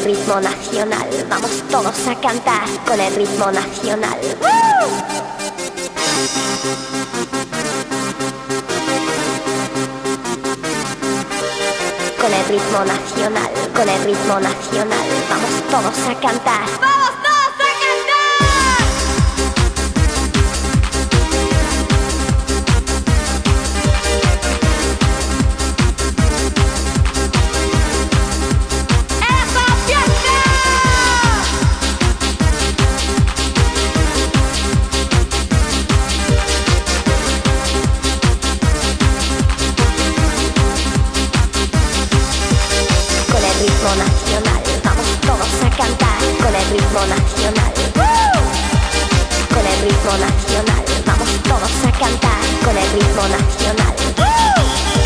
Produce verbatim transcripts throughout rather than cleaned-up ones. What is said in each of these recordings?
el ritmo nacional. Vamos todos a cantar con el ritmo nacional. ¡Woo! Con el ritmo nacional, con el ritmo nacional. Vamos todos a cantar. ¡Vamos todos a cantar! ¡Esa fiesta! Con el ritmo nacional, vamos todos a cantar. Con el ritmo nacional. ¡Woo! Con el ritmo nacional, vamos todos a cantar. Con el ritmo nacional. ¡Woo!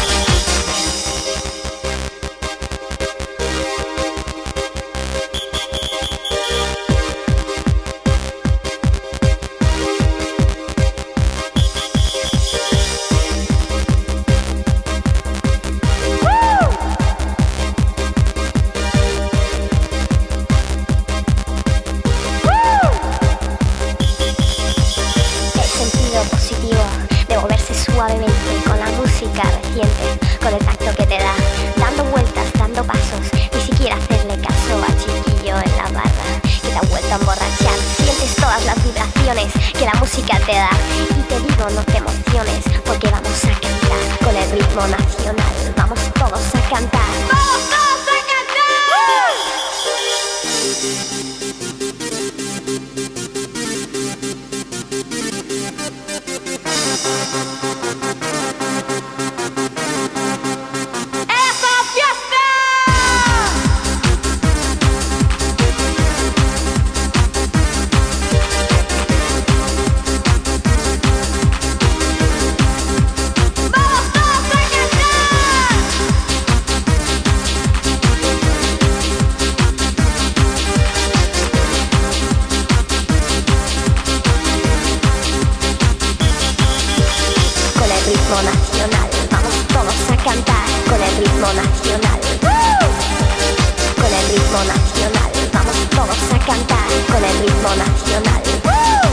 De moverse suavemente con la música reciente, con el tacto que te da, dando vueltas, dando pasos, ni siquiera hacerle caso a chiquillo en la barra que te ha vuelto a emborrachar. Sientes todas las vibraciones que la música te da y te digo no te emociones porque vamos a cantar con el ritmo nacional. Vamos todos a cantar. ¡Vamos todos a cantar! Ritmo nacional, vamos todos a cantar con el ritmo nacional. ¡Woo! Con el ritmo nacional, vamos todos a cantar con el ritmo nacional. ¡Woo!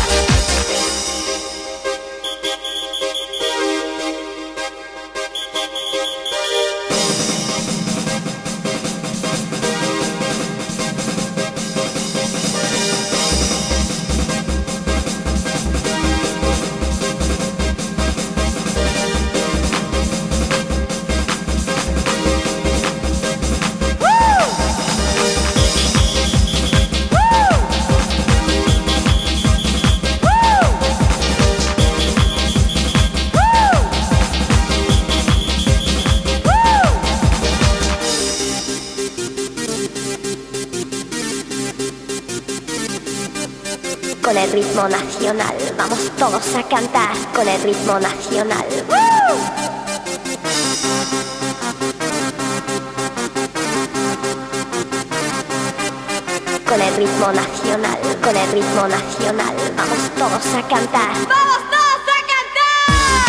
Con el ritmo nacional, vamos todos a cantar con el ritmo nacional. ¡Woo! Con el ritmo nacional, con el ritmo nacional, vamos todos a cantar. ¡Vamos todos a cantar!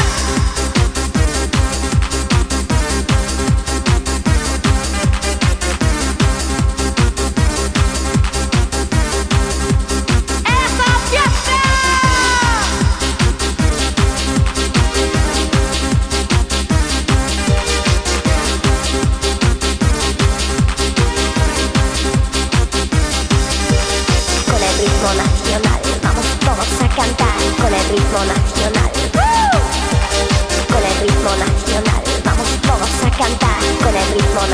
Nacional, vamos todos a cantar con el ritmo nacional. ¡Woo! Con el ritmo nacional, vamos todos a cantar con el ritmo